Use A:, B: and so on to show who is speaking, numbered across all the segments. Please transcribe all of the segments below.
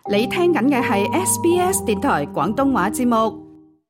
A: 你聽緊嘅係 SBS 電台廣東話節目。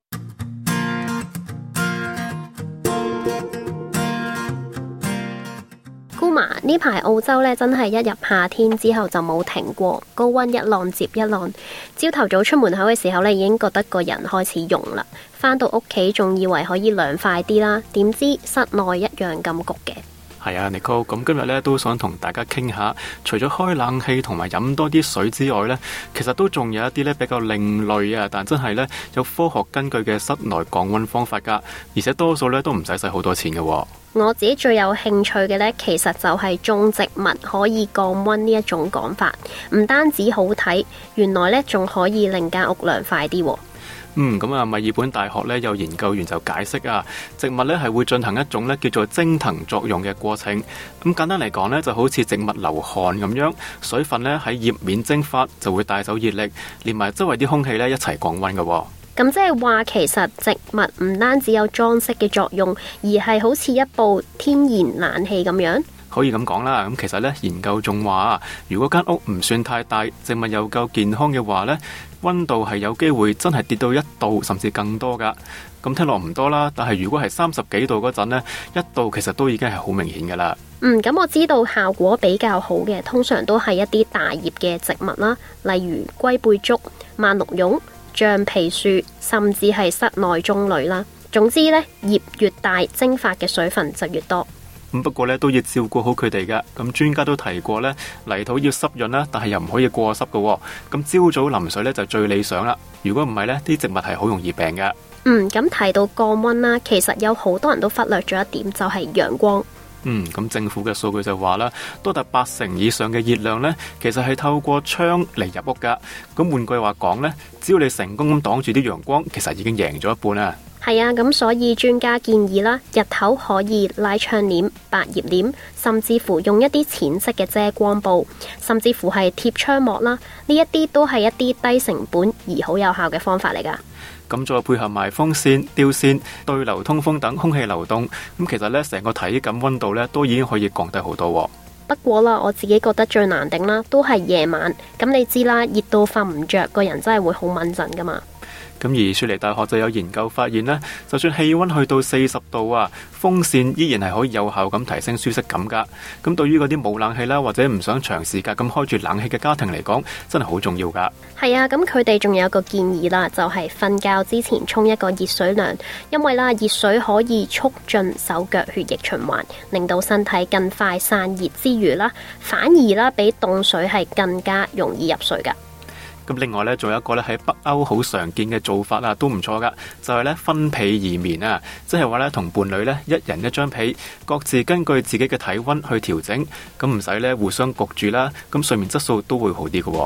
B: 姑媽，呢排澳洲咧真係一入夏天之後就冇停過，高溫一浪接一浪。朝頭早出門口嘅時候咧，已經覺得個人開始溶啦。返到屋企仲以為可以涼快啲啦，點知室內一樣咁焗嘅。
C: 係啊，Nicole，咁今日咧都想同大家傾下，除咗開冷氣同埋飲多啲水之外咧，其實都仲有一啲咧比較另類啊，但真係咧有科學根據嘅室內降溫方法噶，而且多數咧都唔使好多錢嘅。
B: 我自己最有興趣嘅呢，其實就係種植物可以降溫呢一種講法，唔單止好睇，原來呢仲可以令間屋涼快啲。
C: 咁啊，墨爾本大學咧有研究員就解釋啊，植物咧係會進行一種咧叫做蒸騰作用嘅過程。咁簡單嚟講咧，就好似植物流汗咁樣，水分咧喺葉面蒸發就會帶走熱力，連埋周圍啲空氣咧一齊降溫嘅。
B: 咁即係話，其實植物唔單止有裝飾嘅作用，而係好似一部天然冷氣咁樣。
C: 可以咁講啦。咁其實咧研究仲話，如果間屋唔算太大，植物又夠健康嘅話咧，溫度係有機會真係跌到1度甚至更多噶。咁聽落唔多啦，但係如果係30幾度嗰陣呢，1度其實都已經係好明顯噶啦。
B: 咁我知道效果比較好嘅，通常都係一啲大葉嘅植物啦，例如龜背竹、萬綠絨、橡皮樹，甚至係室內棕櫚啦。總之呢，葉越大，蒸發嘅水分就越多。
C: 不過咧都要照顧好佢哋噶。咁專家都提過咧，泥土要濕潤啦，但係又唔可以過濕噶。咁朝早淋水咧就最理想啦。如果唔係咧，啲植物係好容易病噶。
B: 咁提到降溫啦，其實有好多人都忽略咗一點，就係陽光。
C: 咁政府嘅數據就話啦，多達80%以上嘅熱量呢，其實係透過窗嚟入屋噶。咁換句話講呢，只要你成功咁擋住啲陽光，其實已經贏咗一半啦。
B: 係啊，咁所以專家建議啦，日頭可以拉窗簾、百葉簾，甚至乎用一啲淺色嘅遮光布，甚至乎係貼窗膜啦。呢一啲都係一啲低成本而好有效嘅方法嚟噶。
C: 咁再配合埋風扇、吊扇、對流通風等空氣流動，咁其實呢，成個體感溫度呢都已經可以降低好多。
B: 不過啦，我自己覺得最難頂啦，都係夜晚。咁你知啦，熱到瞓唔着，個人真係會好敏陣噶嘛。
C: 咁而雪梨大學就有研究發現呢，就算氣溫去到40度啊，風扇依然係可以有效咁提升舒適感噶。咁對於嗰啲冇冷氣啦，或者唔想長時間咁開住冷氣嘅家庭嚟講，真係好重要噶。
B: 係啊，咁佢哋仲有一個建議啦，就係瞓覺之前沖一個熱水涼，因為啦，熱水可以促進手腳血液循環，令到身體更快散熱之餘啦，反而啦比凍水係更加容易入睡噶。
C: 咁另外咧，仲有一個咧喺北歐好常見嘅做法啊，都唔錯噶，就係咧分被而眠啊，即係話咧同伴侶咧一人一張被，各自根據自己嘅體溫去調整，咁唔使咧互相焗住啦，咁睡眠質素都會好啲嘅。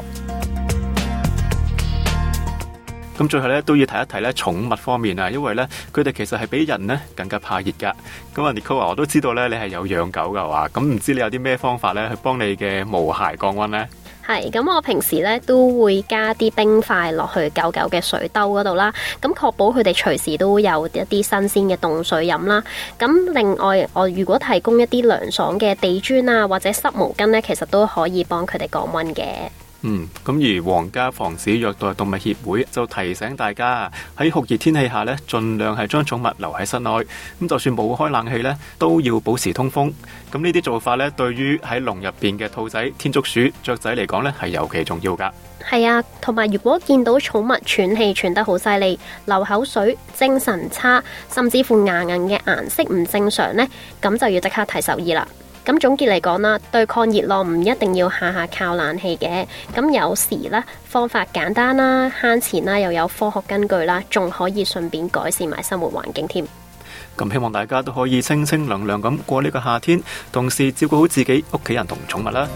C: 咁最後咧都要提一提咧寵物方面啊，因為咧佢哋其實係比人咧更加怕熱噶。咁啊 Nicole， 我都知道咧你係有養狗噶話，咁唔知你有啲咩方法咧去幫你嘅毛孩降溫呢？
B: 係，咁我平時咧都會加啲冰塊落去狗狗嘅水兜嗰度啦，咁確保佢哋隨時都有一啲新鮮嘅凍水飲啦。咁另外，我如果提供一啲涼爽嘅地磚啊，或者濕毛巾呢，其實都可以幫佢哋降溫嘅。
C: 咁而皇家防止虐待動物協會就提醒大家喺酷熱天氣下呢，盡量係將寵物留喺室內。咁就算冇開冷氣呢，都要保持通風。咁呢啲做法呢，對於喺籠入邊嘅兔仔、天竺鼠、雀仔嚟講呢，係尤其重要噶。
B: 係啊，同埋如果見到寵物喘氣喘得好犀利、流口水、精神差，甚至乎牙齦嘅顏色唔正常呢，咁就要即刻提獸醫啦。咁總結嚟講啦，對抗熱浪唔一定要下下靠冷氣嘅，咁有時咧方法簡單啦、慳錢啦，又有科學根據啦，仲可以順便改善埋生活環境添。
C: 咁希望大家都可以清清涼涼咁過呢個夏天，同時照顧好自己、屋企人同寵物啦。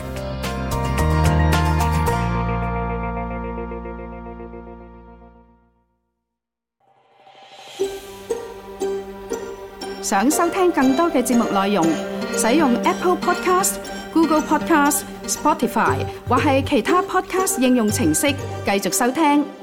A: 想收聽更多嘅節目內容，使用 Apple Podcast、Google Podcast、Spotify 或係其他 Podcast 應用程式繼續收聽。